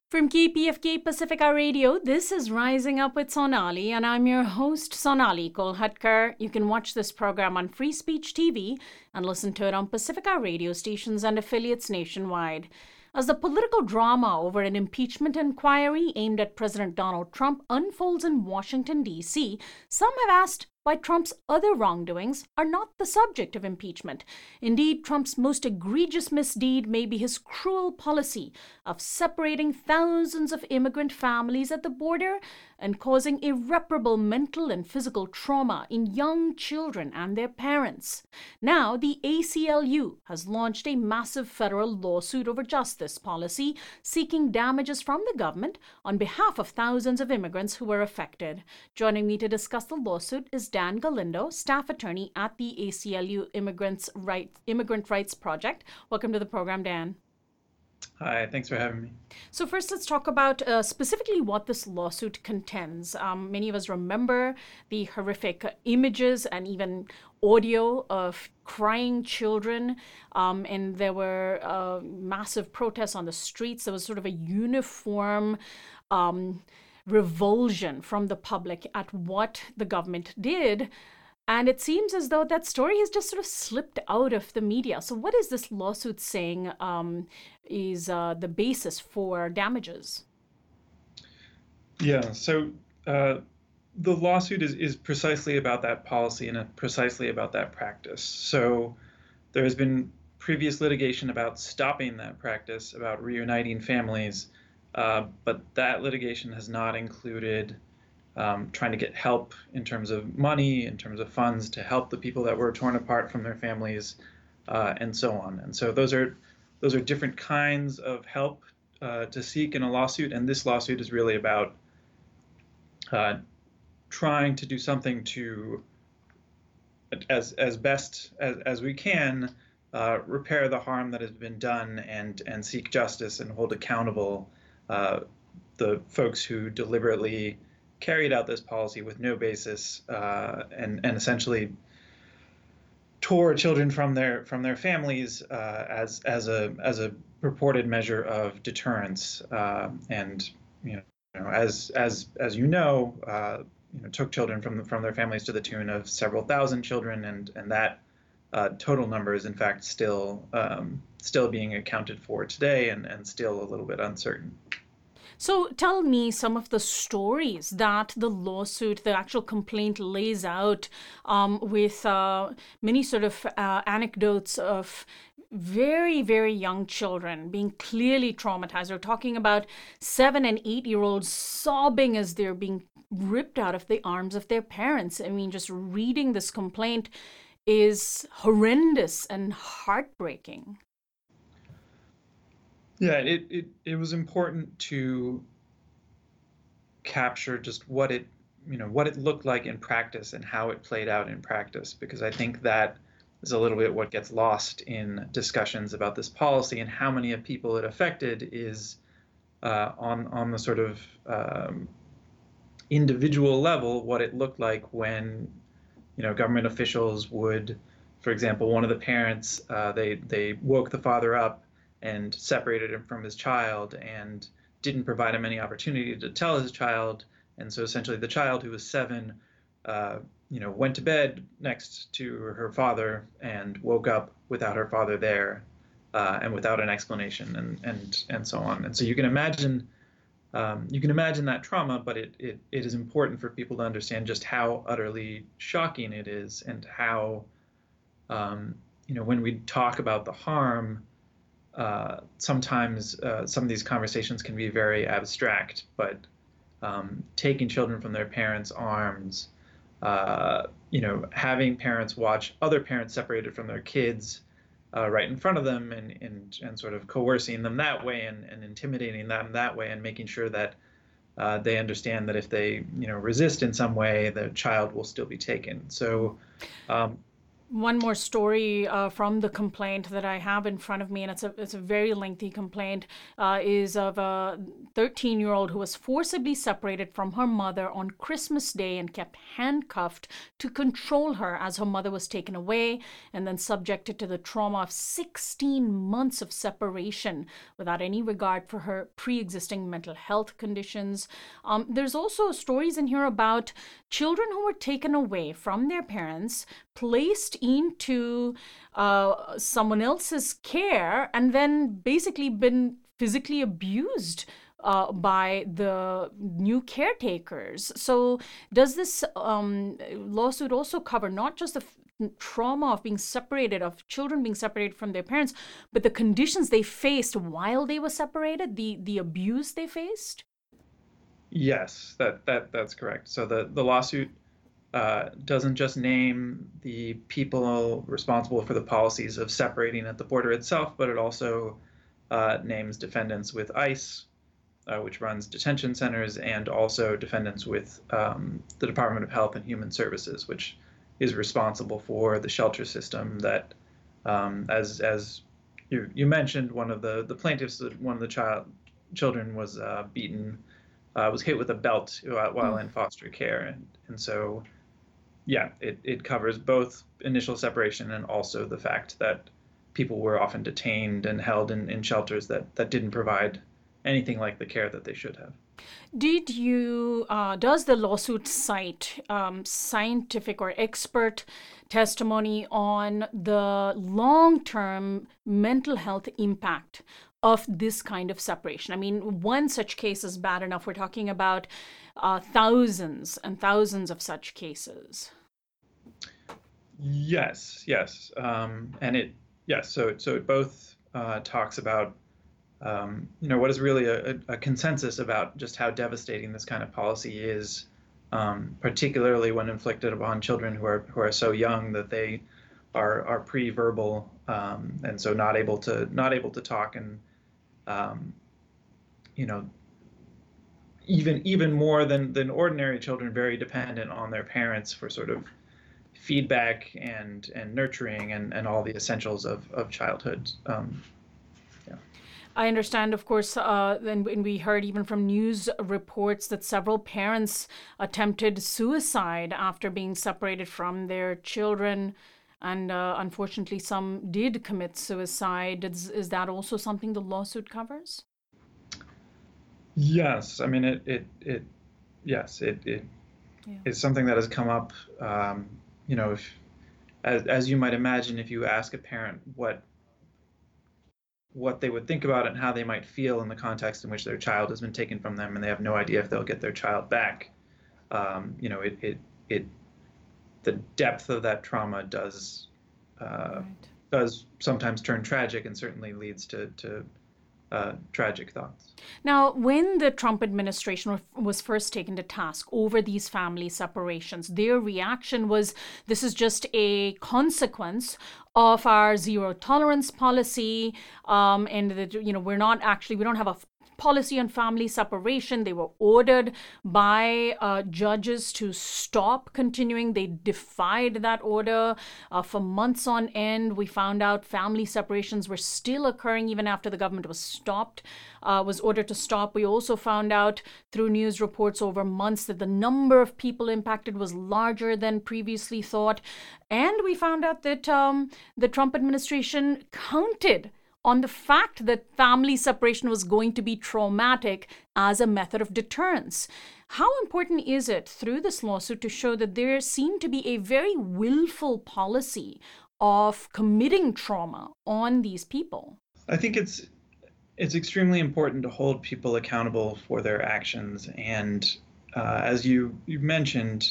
From KPFK Pacifica Radio, this is Rising Up with Sonali, and I'm your host, Sonali Kolhatkar. You can watch this program on Free Speech TV and listen to it on Pacifica radio stations and affiliates nationwide. As the political drama over an impeachment inquiry aimed at President Donald Trump unfolds in Washington, D.C., some have asked why Trump's other wrongdoings are not the subject of impeachment. Indeed, Trump's most egregious misdeed may be his cruel policy of separating thousands of immigrant families at the border and causing irreparable mental and physical trauma in young children and their parents. Now, the ACLU has launched a massive federal lawsuit over just this policy, seeking damages from the government on behalf of thousands of immigrants who were affected. Joining me to discuss the lawsuit is Dan Galindo, staff attorney at the ACLU Immigrant Rights Project. Welcome to the program, Dan. Hi, thanks for having me. So first, let's talk about specifically what this lawsuit contends. Many of us remember the horrific images and even audio of crying children, and there were massive protests on the streets. There was sort of a uniform revulsion from the public at what the government did. And it seems as though that story has just sort of slipped out of the media. So what is this lawsuit saying is the basis for damages? Yeah, so the lawsuit is precisely about that policy and precisely about that practice. So there has been previous litigation about stopping that practice, about reuniting families, but that litigation has not included trying to get help in terms of money, in terms of funds to help the people that were torn apart from their families, and so on. And so those are different kinds of help to seek in a lawsuit, and this lawsuit is really about trying to do something to, as best as we can, repair the harm that has been done and seek justice and hold accountable the folks who deliberately carried out this policy with no basis and essentially tore children from their families as a purported measure of deterrence, and as took children from their families to the tune of several thousand children, and that total number is in fact still being accounted for today and still a little bit uncertain. So tell me some of the stories that the lawsuit, the actual complaint lays out, with many sort of anecdotes of very, very young children being clearly traumatized. We're talking about 7 and 8-year-olds sobbing as they're being ripped out of the arms of their parents. I mean, just reading this complaint is horrendous and heartbreaking. Yeah, it was important to capture just what it looked like in practice and how it played out in practice, because I think that is a little bit what gets lost in discussions about this policy, and how many of people it affected is on the sort of individual level, what it looked like when government officials would, for example, one of the parents, they woke the father up and separated him from his child and didn't provide him any opportunity to tell his child. And so essentially the child, who was 7, went to bed next to her father and woke up without her father there, and without an explanation, and so on. And so you can imagine that trauma, but it is important for people to understand just how utterly shocking it is, and how, when we talk about the harm, sometimes some of these conversations can be very abstract, but taking children from their parents' arms, having parents watch other parents separated from their kids right in front of them, and sort of coercing them that way, and intimidating them that way, and making sure that they understand that if they resist in some way, the child will still be taken. So One more story from the complaint that I have in front of me, and it's a very lengthy complaint, is of a 13-year-old who was forcibly separated from her mother on Christmas Day and kept handcuffed to control her as her mother was taken away, and then subjected to the trauma of 16 months of separation without any regard for her pre-existing mental health conditions. There's also stories in here about children who were taken away from their parents, placed into someone else's care, and then basically been physically abused by the new caretakers. So, does this lawsuit also cover not just the trauma of being separated, of children being separated from their parents, but the conditions they faced while they were separated, the abuse they faced? Yes, that's correct. So the lawsuit doesn't just name the people responsible for the policies of separating at the border itself, but it also names defendants with ICE, which runs detention centers, and also defendants with the Department of Health and Human Services, which is responsible for the shelter system that, as you mentioned, one of the plaintiffs, one of the children was beaten, was hit with a belt while in foster care, and so yeah, it covers both initial separation and also the fact that people were often detained and held in shelters that didn't provide anything like the care that they should have. Does the lawsuit cite scientific or expert testimony on the long-term mental health impact of this kind of separation? I mean, one such case is bad enough. We're talking about thousands and thousands of such cases. Yes, yes, and so it both talks about what is really a consensus about just how devastating this kind of policy is, particularly when inflicted upon children who are so young that they are pre-verbal, and so not able to talk, and even more than ordinary children, very dependent on their parents for sort of feedback and nurturing and all the essentials of childhood. Yeah. I understand, of course, and we heard even from news reports that several parents attempted suicide after being separated from their children, and unfortunately, some did commit suicide. Is that also something the lawsuit covers? Yes, I mean yes, it Yeah. is something that has come up. If, as you might imagine, if you ask a parent what they would think about it and how they might feel in the context in which their child has been taken from them and they have no idea if they'll get their child back, the depth of that trauma does Right. sometimes turn tragic and certainly leads to tragic thoughts. Now, when the Trump administration was first taken to task over these family separations, their reaction was this is just a consequence of our zero tolerance policy, and that we don't have a policy on family separation. They were ordered by judges to stop continuing. They defied that order for months on end. We found out family separations were still occurring even after the government was ordered to stop. We also found out through news reports over months that the number of people impacted was larger than previously thought. And we found out that the Trump administration counted on the fact that family separation was going to be traumatic as a method of deterrence. How important is it through this lawsuit to show that there seemed to be a very willful policy of committing trauma on these people? I think it's extremely important to hold people accountable for their actions, and as you mentioned,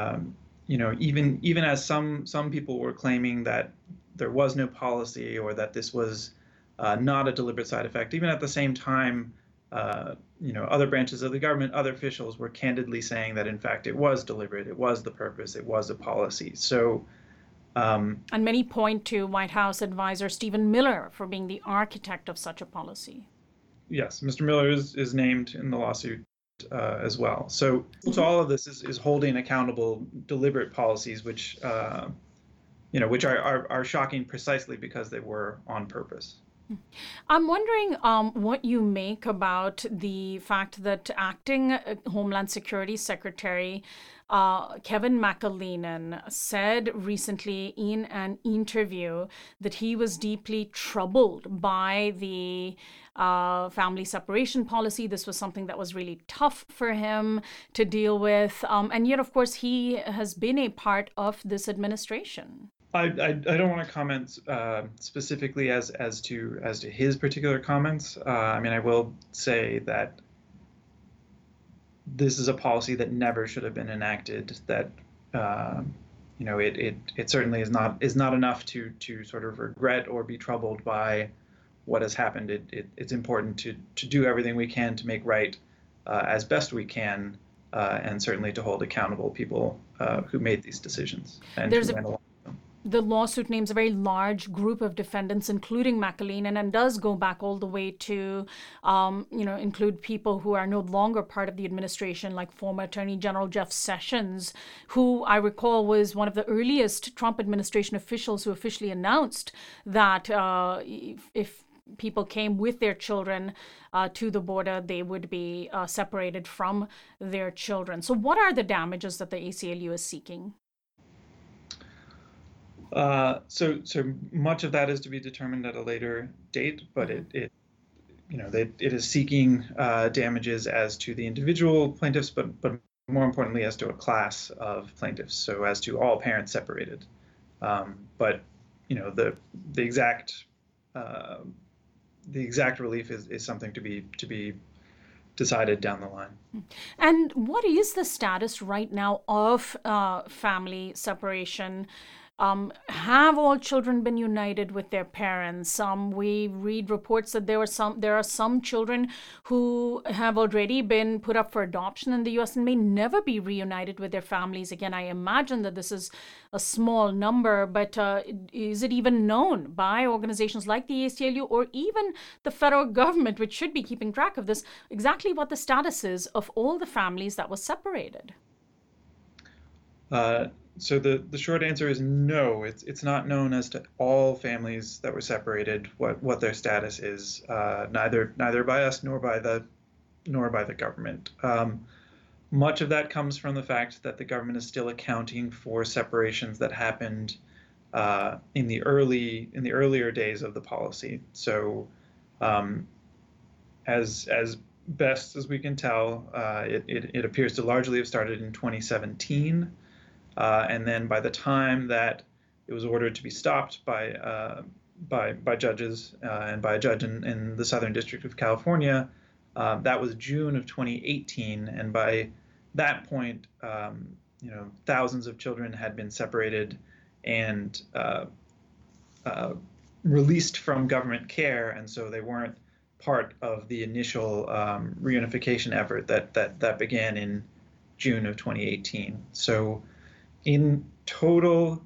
even as some people were claiming that there was no policy or that this was not a deliberate side effect. Even at the same time, other branches of the government, other officials were candidly saying that, in fact, it was deliberate, it was the purpose, it was a policy. So, and many point to White House advisor Stephen Miller for being the architect of such a policy. Yes, Mr. Miller is named in the lawsuit as well. So all of this is holding accountable deliberate policies, which which are shocking precisely because they were on purpose. I'm wondering what you make about the fact that acting Homeland Security Secretary Kevin McAleenan said recently in an interview that he was deeply troubled by the family separation policy. This was something that was really tough for him to deal with. And yet, of course, he has been a part of this administration. I don't want to comment specifically as to his particular comments. I mean, I will say that this is a policy that never should have been enacted. That it certainly is not enough to sort of regret or be troubled by what has happened. It's important to do everything we can to make right as best we can, and certainly to hold accountable people who made these decisions and who went along. The lawsuit names a very large group of defendants, including McAleenan, and does go back all the way to, include people who are no longer part of the administration, like former Attorney General Jeff Sessions, who I recall was one of the earliest Trump administration officials who officially announced that if people came with their children to the border, they would be separated from their children. So what are the damages that the ACLU is seeking? So much of that is to be determined at a later date, but it is seeking damages as to the individual plaintiffs, but more importantly as to a class of plaintiffs, so as to all parents separated. But the exact relief is something to be decided down the line. And what is the status right now of family separation? Have all children been united with their parents? We read reports that there are some children who have already been put up for adoption in the U.S. and may never be reunited with their families again. I imagine that this is a small number, but is it even known by organizations like the ACLU or even the federal government, which should be keeping track of this, exactly what the status is of all the families that were separated? So the short answer is no. It's not known as to all families that were separated what their status is, neither by us nor by the government. Much of that comes from the fact that the government is still accounting for separations that happened in the earlier days of the policy. So as best as we can tell, it appears to largely have started in 2017. And then by the time that it was ordered to be stopped by judges and by a judge in the Southern District of California, that was June of 2018. And by that point, thousands of children had been separated and released from government care, and so they weren't part of the initial reunification effort that began in June of 2018. So in total,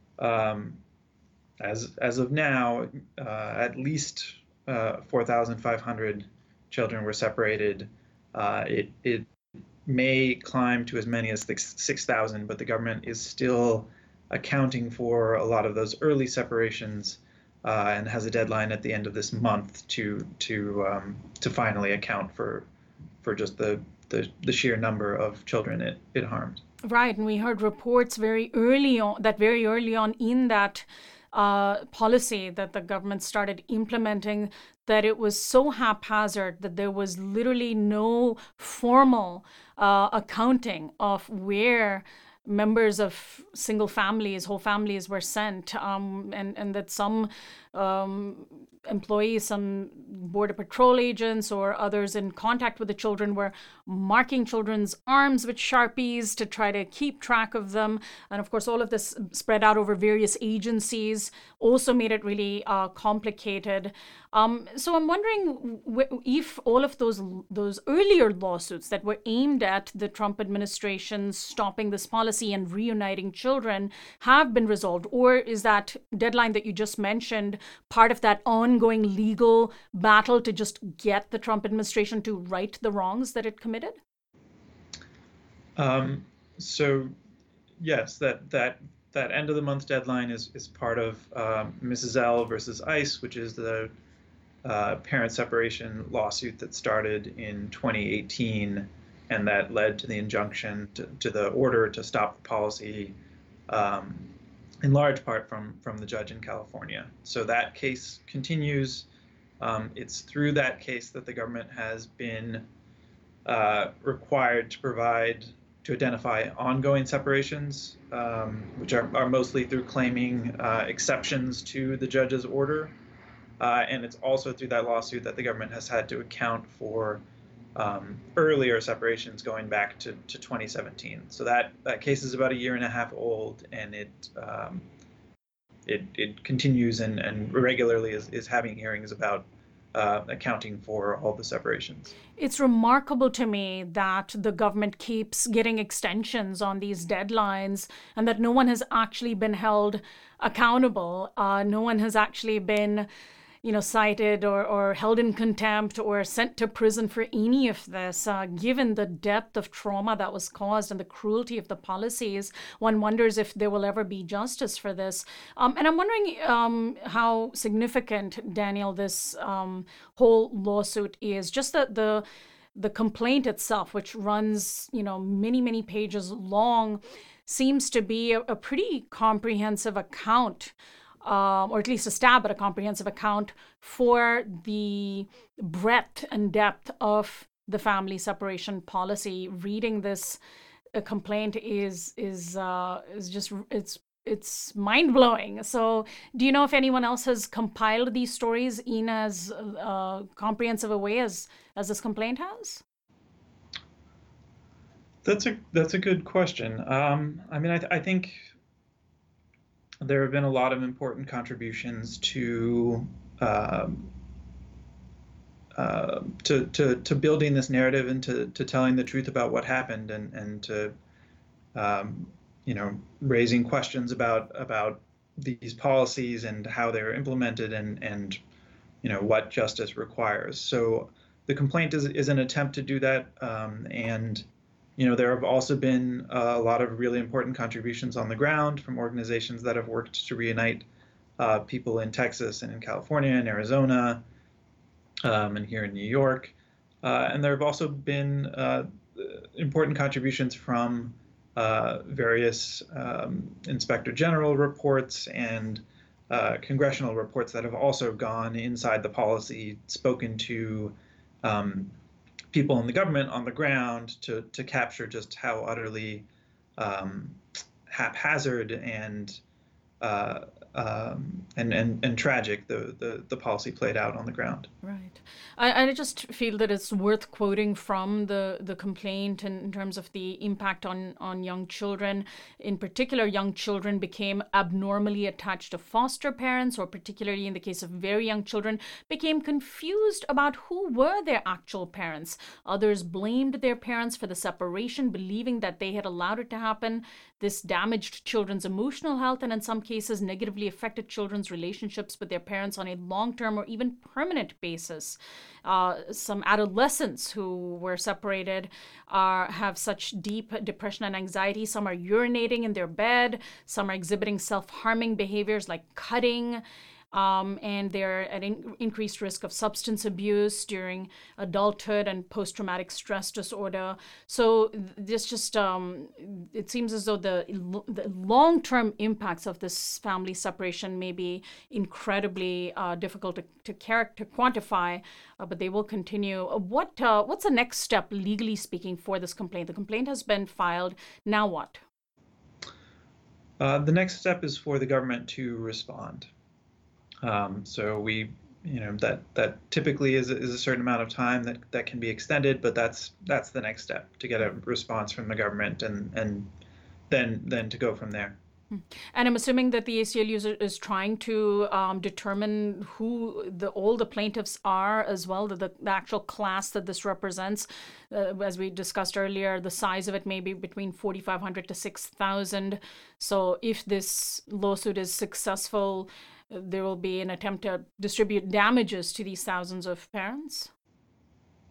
as of now, at least 4,500 children were separated. It may climb to as many as 6,000, but the government is still accounting for a lot of those early separations and has a deadline at the end of this month to finally account for just the sheer number of children it harmed. Right, and we heard reports very early on in that policy that the government started implementing that it was so haphazard that there was literally no formal accounting of where members of single families, whole families were sent, and that some employees, some Border Patrol agents or others in contact with the children were marking children's arms with Sharpies to try to keep track of them. And of course, all of this spread out over various agencies also made it really complicated. So I'm wondering if all of those earlier lawsuits that were aimed at the Trump administration stopping this policy and reuniting children have been resolved, or is that deadline that you just mentioned part of that ongoing legal battle to just get the Trump administration to right the wrongs that it committed? So yes, that that end of the month deadline is part of Mrs. L versus ICE, which is the parent separation lawsuit that started in 2018 and that led to the injunction to the order to stop the policy, in large part from the judge in California. So that case continues. It's through that case that the government has been required to identify ongoing separations, which are mostly through claiming exceptions to the judge's order. And it's also through that lawsuit that the government has had to account for earlier separations going back to 2017. So that case is about a year and a half old, and it continues and regularly is having hearings about accounting for all the separations. It's remarkable to me that the government keeps getting extensions on these deadlines and that no one has actually been held accountable. No one has actually been cited or held in contempt or sent to prison for any of this. Given the depth of trauma that was caused and the cruelty of the policies, one wonders if there will ever be justice for this. And I'm wondering how significant, Daniel, this whole lawsuit is. Just the complaint itself, which runs, many, many pages long, seems to be a pretty comprehensive account, or at least a stab at a comprehensive account for the breadth and depth of the family separation policy. Reading this complaint is just it's mind blowing. So, do you know if anyone else has compiled these stories in as comprehensive a way as this complaint has? That's a good question. I think there have been a lot of important contributions to building this narrative and to telling the truth about what happened and to raising questions about these policies and how they're implemented and what justice requires. So the complaint is an attempt to do that, and there have also been a lot of really important contributions on the ground from organizations that have worked to reunite people in Texas and in California and Arizona, and here in New York. And there have also been important contributions from various Inspector General reports and congressional reports that have also gone inside the policy, spoken to people in the government on the ground to capture just how utterly haphazard and tragic the policy played out on the ground. Right. I just feel that it's worth quoting from the complaint in terms of the impact on young children. In particular, young children became abnormally attached to foster parents, or particularly in the case of very young children, became confused about who were their actual parents. Others blamed their parents for the separation, believing that they had allowed it to happen. This damaged children's emotional health and in some cases negatively affected children's relationships with their parents on a long-term or even permanent basis. Some adolescents who were separated have such deep depression and anxiety. Some are urinating in their bed. Some are exhibiting self-harming behaviors like cutting. And they're at increased risk of substance abuse during adulthood and post-traumatic stress disorder. So this just, it seems as though the long-term impacts of this family separation may be incredibly difficult to quantify, but they will continue. What's the next step, legally speaking, for this complaint? The complaint has been filed. Now what? The next step is for the government to respond. So we, that typically is a certain amount of time that can be extended, but that's the next step, to get a response from the government and then to go from there. And I'm assuming that the ACLU is trying to determine who all the plaintiffs are as well, the actual class that this represents. As we discussed earlier, the size of it may be between 4,500 to 6,000. So if this lawsuit is successful, there will be an attempt to distribute damages to these thousands of parents?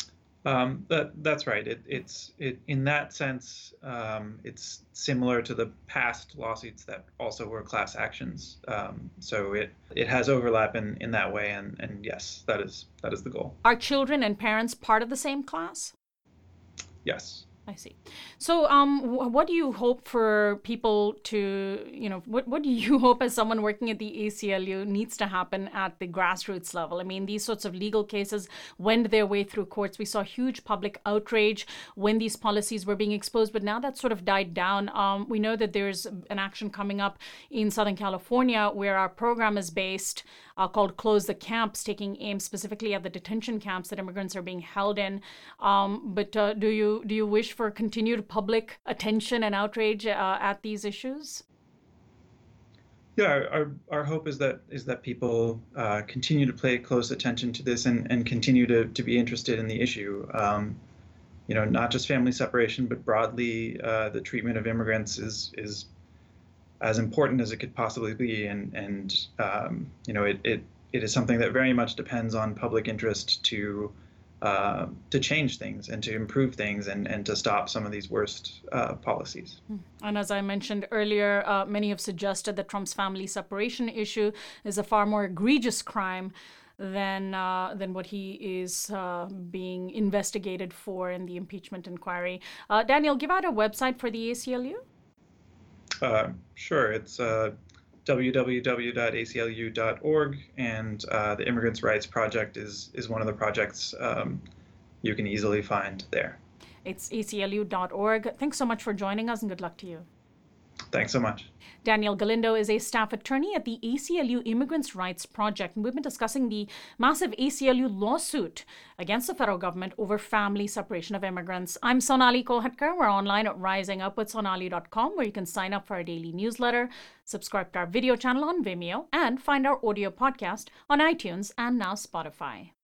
That's right. It's in that sense, it's similar to the past lawsuits that also were class actions. So it has overlap in that way, and yes, that is the goal. Are children and parents part of the same class? Yes. I see. So, what do you hope for people to, what do you hope as someone working at the ACLU needs to happen at the grassroots level? I mean, these sorts of legal cases wend their way through courts. We saw huge public outrage when these policies were being exposed, but now that's sort of died down. We know that there's an action coming up in Southern California where our program is based called Close the Camps, taking aim specifically at the detention camps that immigrants are being held in. But do you wish for continued public attention and outrage at these issues? Yeah, our hope is that people continue to pay close attention to this and continue to be interested in the issue. Not just family separation, but broadly, the treatment of immigrants is as important as it could possibly be, and it is something that very much depends on public interest to change things and to improve things and to stop some of these worst policies. And as I mentioned earlier, many have suggested that Trump's family separation issue is a far more egregious crime than what he is being investigated for in the impeachment inquiry. Daniel, give out a website for the ACLU. Sure, it's www.aclu.org, and the Immigrants' Rights Project is one of the projects you can easily find there. It's aclu.org. Thanks so much for joining us, and good luck to you. Thanks so much. Daniel Galindo is a staff attorney at the ACLU Immigrants' Rights Project, and we've been discussing the massive ACLU lawsuit against the federal government over family separation of immigrants. I'm Sonali Kolhatkar. We're online at risingupwithsonali.com, where you can sign up for our daily newsletter, subscribe to our video channel on Vimeo, and find our audio podcast on iTunes and now Spotify.